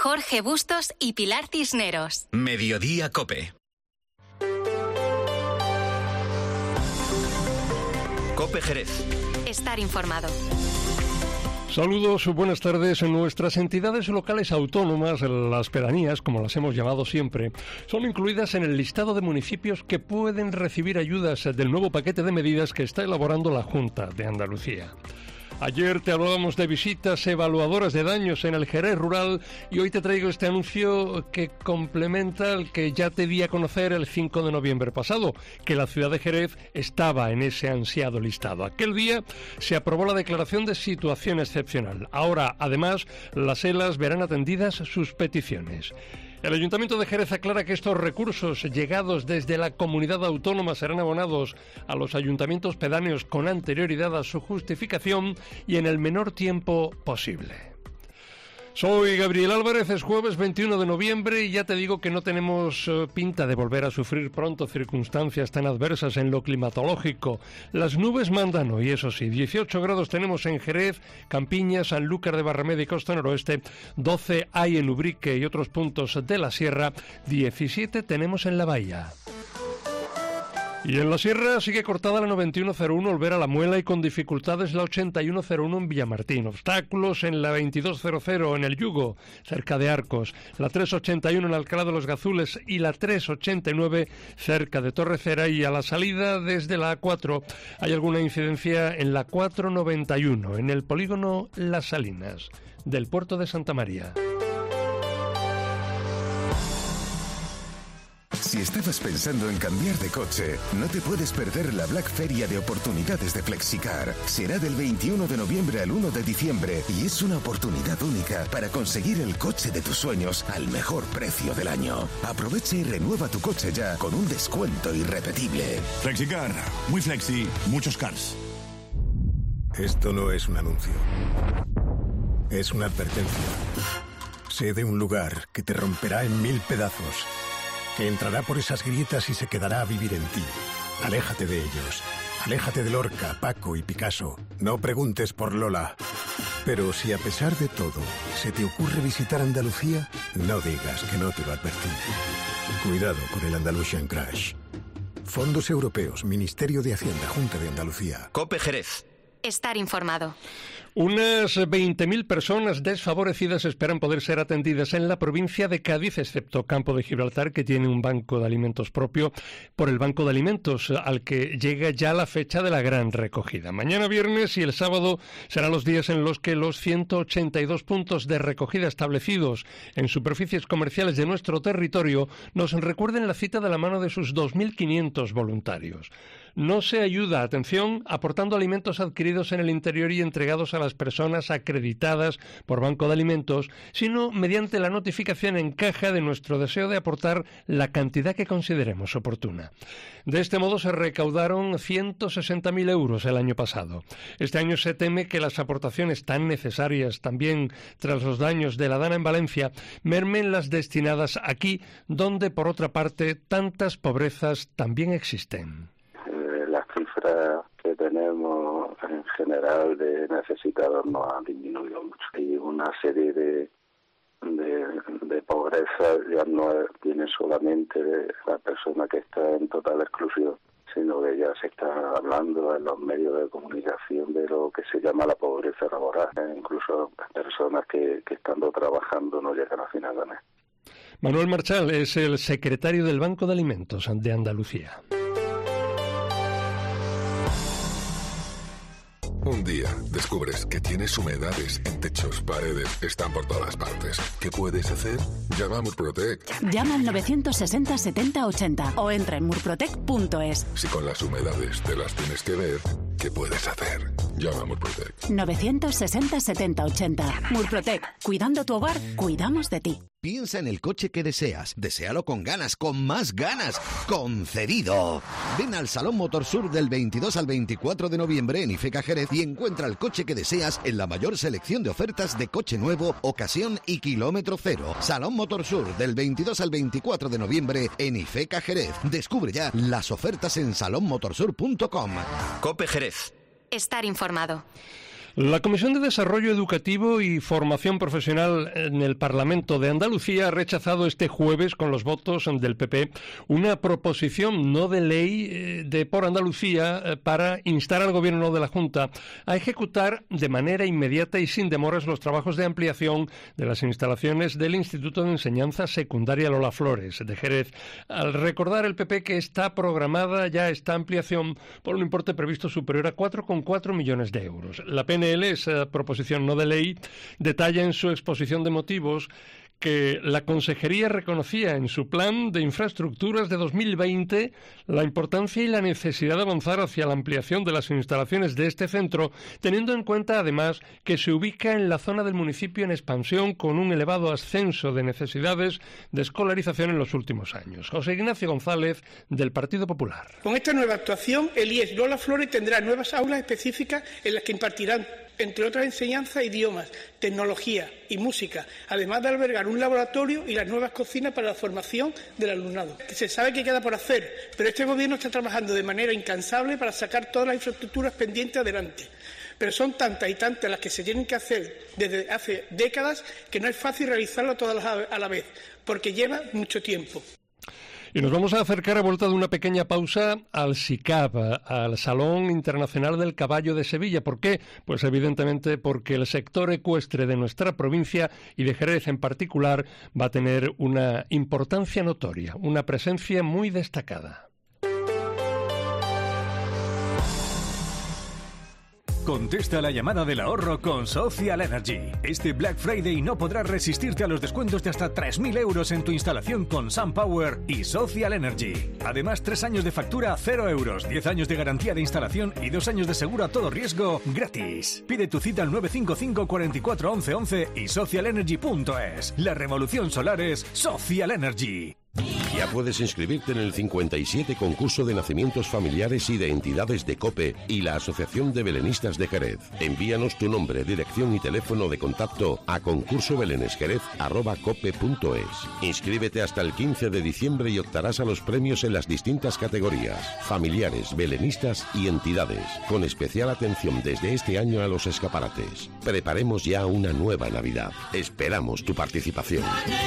Jorge Bustos y Pilar Cisneros. Mediodía COPE. COPE Jerez. Estar informado. Saludos, buenas tardes. Nuestras entidades locales autónomas, las pedanías, como las hemos llamado siempre, son incluidas en el listado de municipios que pueden recibir ayudas del nuevo paquete de medidas que está elaborando la Junta de Andalucía. Ayer te hablábamos de visitas evaluadoras de daños en el Jerez rural y hoy te traigo este anuncio que complementa el que ya te di a conocer el 5 de noviembre pasado, que la ciudad de Jerez estaba en ese ansiado listado. Aquel día se aprobó la declaración de situación excepcional. Ahora, además, las ELAs verán atendidas sus peticiones. El Ayuntamiento de Jerez aclara que estos recursos llegados desde la comunidad autónoma serán abonados a los ayuntamientos pedáneos con anterioridad a su justificación y en el menor tiempo posible. Soy Gabriel Álvarez, es jueves 21 de noviembre y ya te digo que no tenemos pinta de volver a sufrir pronto circunstancias tan adversas en lo climatológico. Las nubes mandan hoy, eso sí, 18 grados tenemos en Jerez, Campiñas, Sanlúcar de Barrameda y Costa Noroeste, 12 hay en Ubrique y otros puntos de la sierra, 17 tenemos en la bahía. Y en la sierra sigue cortada la 9101 Olvera La Muela y con dificultades la 8101 en Villamartín. Obstáculos en la 2200 en El Yugo, cerca de Arcos. La 381 en Alcalá de los Gazules y la 389 cerca de Torrecera. Y a la salida desde la A4 hay alguna incidencia en la 491 en el polígono Las Salinas del puerto de Santa María. Si estabas pensando en cambiar de coche, no te puedes perder la Black Feria de oportunidades de Flexicar. Será del 21 de noviembre al 1 de diciembre y es una oportunidad única para conseguir el coche de tus sueños al mejor precio del año. Aprovecha y renueva tu coche ya con un descuento irrepetible. Flexicar, muy flexi, muchos cars. Esto no es un anuncio. Es una advertencia. Sé de un lugar que te romperá en 1000 pedazos, que entrará por esas grietas y se quedará a vivir en ti. Aléjate de ellos. Aléjate de Lorca, Paco y Picasso. No preguntes por Lola. Pero si a pesar de todo se te ocurre visitar Andalucía, no digas que no te lo advertí. Cuidado con el Andalusian Crash. Fondos Europeos, Ministerio de Hacienda, Junta de Andalucía. COPE Jerez. Estar informado. Unas 20.000 personas desfavorecidas esperan poder ser atendidas en la provincia de Cádiz, excepto Campo de Gibraltar, que tiene un banco de alimentos propio, por el Banco de Alimentos, al que llega ya la fecha de la gran recogida. Mañana viernes y el sábado serán los días en los que los 182 puntos de recogida establecidos en superficies comerciales de nuestro territorio nos recuerden la cita de la mano de sus 2.500 voluntarios. No se ayuda, atención, aportando alimentos adquiridos en el interior y entregados a las personas acreditadas por Banco de Alimentos, sino mediante la notificación en caja de nuestro deseo de aportar la cantidad que consideremos oportuna. De este modo se recaudaron 160.000 euros el año pasado. Este año se teme que las aportaciones tan necesarias también tras los daños de la Dana en Valencia mermen las destinadas aquí, donde por otra parte tantas pobrezas también existen. Las cifras que tenemos en general de necesitados no han disminuido mucho. Y una serie de pobreza ya no viene solamente de la persona que está en total exclusión, sino que ya se está hablando en los medios de comunicación de lo que se llama la pobreza laboral. Incluso personas que estando trabajando no llegan a final de mes. Manuel Marchal es el secretario del Banco de Alimentos de Andalucía. Un día descubres que tienes humedades en techos, paredes, están por todas partes. ¿Qué puedes hacer? Llama a Murprotec. Llama al 960 70 80 o entra en murprotec.es. Si con las humedades te las tienes que ver, ¿qué puedes hacer? Llama a Murprotec. 960 70 80. Murprotec. Cuidando tu hogar, cuidamos de ti. Piensa en el coche que deseas. Deséalo con ganas, con más ganas. ¡Concedido! Ven al Salón Motorsur del 22 al 24 de noviembre en Ifeca Jerez y encuentra el coche que deseas en la mayor selección de ofertas de coche nuevo, ocasión y kilómetro cero. Salón Motorsur del 22 al 24 de noviembre en Ifeca Jerez. Descubre ya las ofertas en salonmotorsur.com. COPE Jerez. Estar informado. La Comisión de Desarrollo Educativo y Formación Profesional en el Parlamento de Andalucía ha rechazado este jueves, con los votos del PP, una proposición no de ley de por Andalucía para instar al Gobierno de la Junta a ejecutar de manera inmediata y sin demoras los trabajos de ampliación de las instalaciones del Instituto de Enseñanza Secundaria Lola Flores de Jerez, al recordar el PP que está programada ya esta ampliación por un importe previsto superior a 4,4 millones de euros. La PNL, esa proposición no de ley, detalla en su exposición de motivos que la Consejería reconocía en su plan de infraestructuras de 2020 la importancia y la necesidad de avanzar hacia la ampliación de las instalaciones de este centro, teniendo en cuenta además que se ubica en la zona del municipio en expansión con un elevado ascenso de necesidades de escolarización en los últimos años. José Ignacio González, del Partido Popular. Con esta nueva actuación, el IES Lola Flores tendrá nuevas aulas específicas en las que impartirán, entre otras enseñanzas, idiomas, tecnología y música, además de albergar un laboratorio y las nuevas cocinas para la formación del alumnado. Se sabe que queda por hacer, pero este Gobierno está trabajando de manera incansable para sacar todas las infraestructuras pendientes adelante. Pero son tantas y tantas las que se tienen que hacer desde hace décadas que no es fácil realizarlo todas a la vez, porque lleva mucho tiempo. Y nos vamos a acercar, a vuelta de una pequeña pausa, al SICAP, al Salón Internacional del Caballo de Sevilla. ¿Por qué? Pues evidentemente porque el sector ecuestre de nuestra provincia y de Jerez en particular va a tener una importancia notoria, una presencia muy destacada. Contesta la llamada del ahorro con Social Energy. Este Black Friday no podrás resistirte a los descuentos de hasta 3.000 euros en tu instalación con SunPower y Social Energy. Además, 3 años de factura a 0 euros, 10 años de garantía de instalación y 2 años de seguro a todo riesgo gratis. Pide tu cita al 955 44 11 11 y socialenergy.es. La revolución solar es Social Energy. Ya puedes inscribirte en el 57 concurso de nacimientos familiares y de entidades de COPE y la Asociación de Belenistas de Jerez. Envíanos tu nombre, dirección y teléfono de contacto a concursobelenesjerez@cope.es. Inscríbete hasta el 15 de diciembre y optarás a los premios en las distintas categorías: familiares, belenistas y entidades, con especial atención desde este año a los escaparates. Preparemos ya una nueva Navidad. Esperamos tu participación.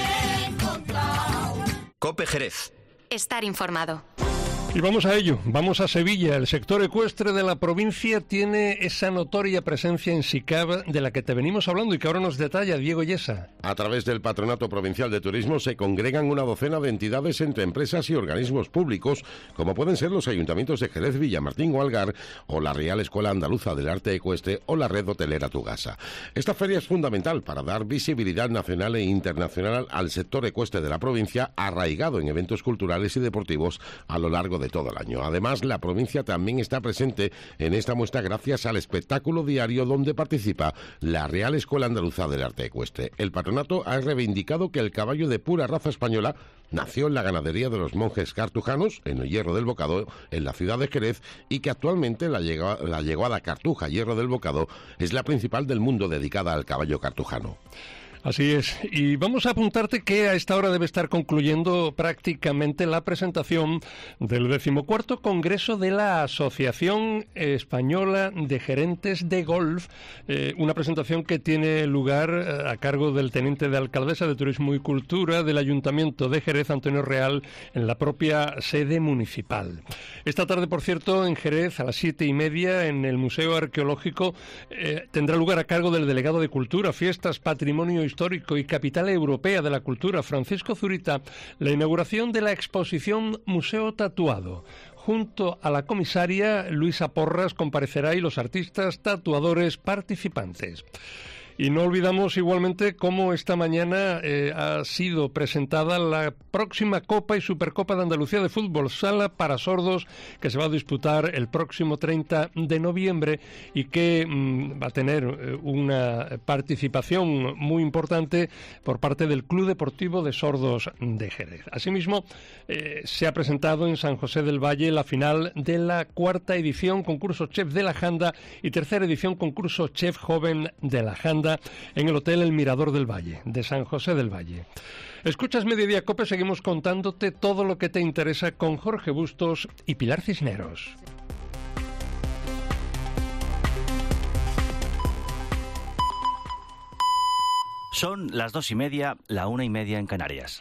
COPE Jerez. Estar informado. Y vamos a ello, vamos a Sevilla. El sector ecuestre de la provincia tiene esa notoria presencia en SICAB de la que te venimos hablando y que ahora nos detalla Diego Yesa. A través del Patronato Provincial de Turismo se congregan una docena de entidades entre empresas y organismos públicos, como pueden ser los ayuntamientos de Jerez, Villamartín o Algar, o la Real Escuela Andaluza del Arte Ecuestre o la Red Hotelera Tugasa. Esta feria es fundamental para dar visibilidad nacional e internacional al sector ecuestre de la provincia, arraigado en eventos culturales y deportivos a lo largo de todo el año. Además, la provincia también está presente en esta muestra gracias al espectáculo diario donde participa la Real Escuela Andaluza del Arte Ecuestre. El patronato ha reivindicado que el caballo de pura raza española nació en la ganadería de los monjes cartujanos, en el Hierro del Bocado, en la ciudad de Jerez, y que actualmente la yeguada Cartuja Hierro del Bocado es la principal del mundo dedicada al caballo cartujano. Así es, y vamos a apuntarte que a esta hora debe estar concluyendo prácticamente la presentación del 14º Congreso de la Asociación Española de Gerentes de Golf, una presentación que tiene lugar a cargo del teniente de alcaldesa de Turismo y Cultura del Ayuntamiento de Jerez, Antonio Real, en la propia sede municipal. Esta tarde, por cierto, en Jerez, a las 7:30, en el Museo Arqueológico, tendrá lugar a cargo del delegado de Cultura, Fiestas, Patrimonio Histórico y Capital Europea de la Cultura, Francisco Zurita, la inauguración de la exposición Museo Tatuado. Junto a la comisaria Luisa Porras comparecerá y los artistas tatuadores participantes. Y no olvidamos igualmente cómo esta mañana ha sido presentada la próxima Copa y Supercopa de Andalucía de Fútbol Sala para Sordos, que se va a disputar el próximo 30 de noviembre y que va a tener una participación muy importante por parte del Club Deportivo de Sordos de Jerez. Asimismo, se ha presentado en San José del Valle la final de la 4ª edición concurso Chef de la Janda y 3ª edición concurso Chef Joven de la Janda en el Hotel El Mirador del Valle, de San José del Valle. Escuchas Mediodía COPE, seguimos contándote todo lo que te interesa con Jorge Bustos y Pilar Cisneros. Son las 2:30, la 1:30 en Canarias.